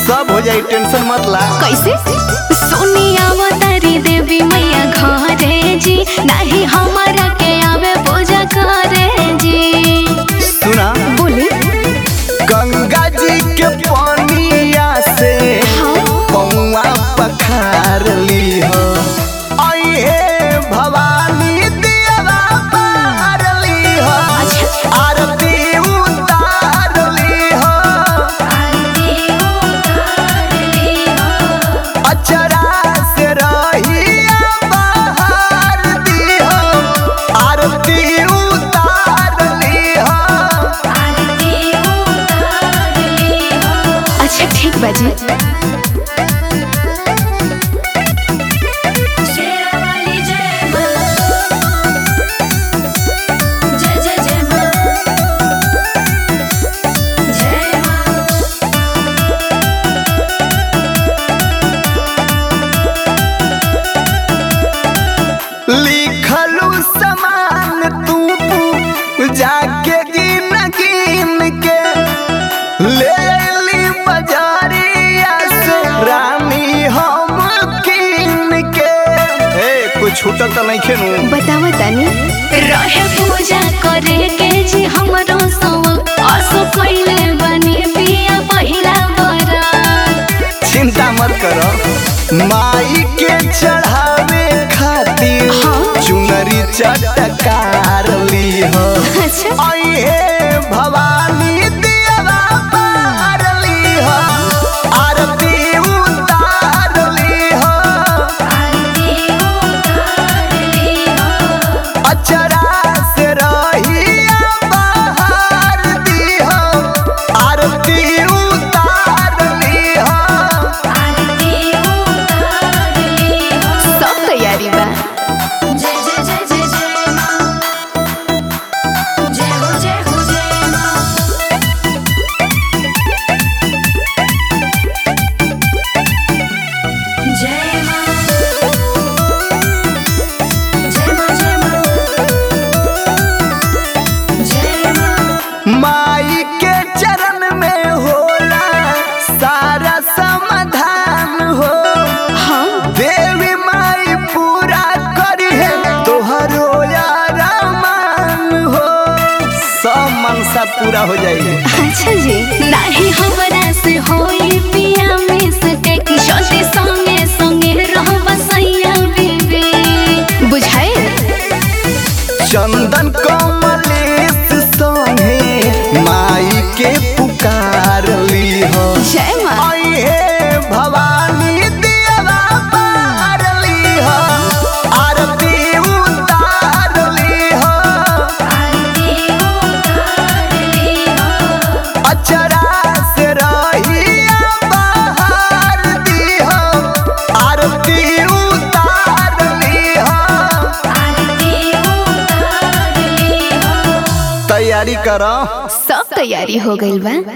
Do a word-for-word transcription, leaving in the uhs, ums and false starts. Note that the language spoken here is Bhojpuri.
सब हो जाए, टेंशन मत ला। कैसे सोनिया अवतारी देवी मैया घरे जी, नहीं हमारा के आवे पूजा करे जी। सुना बोली गंगा जी के पानिया से पौआ पखार ली हो, अये भवानी दिया पार ली हो, आरती उतार ली हो, अचरा से रहिया बाहर दी हो, आरती उतार ली हो। अच्छा ठीक बाजी। लिखलू समान तू जाके गिन गिन के ले ली बजारिया से रानी हम कीन के। ए कुछ छूटा तो नहीं खेनू, बतावा तानी रहे पूजा करे के जी हमरो सब आसो पहले बनी पिया पहिला बरात। चिंता मत करो, माई के चढ़ावे खातिर चुनरी चटकार ली हो, अच्छा अये भवानी दिया पार ली हो, आरती उतार ली हो, अचरा से रहिया बाहर दी हो, आरती उतार ली हो। सब तैयारी बा। माई के चरण में होला सारा समाधान हो, हाँ देवी माई पूरा करी है तोहरो यारमान हो, सब मनसा पूरा हो जाएगी। अच्छा जी नहीं हमरा से होई पिया में सके कि सोते संगे संगे रहब सैया बेबे बुझाए। चंदन कमलेश संगे माई के पुकार ली हो, जय मां अये भवानी दिया पार ली हो, आरती उतार ली हो, अचरा से रहिया बाहर दी हो, आरती उतार ली हो। तैयारी करो, सब तैयारी हो गइल बा।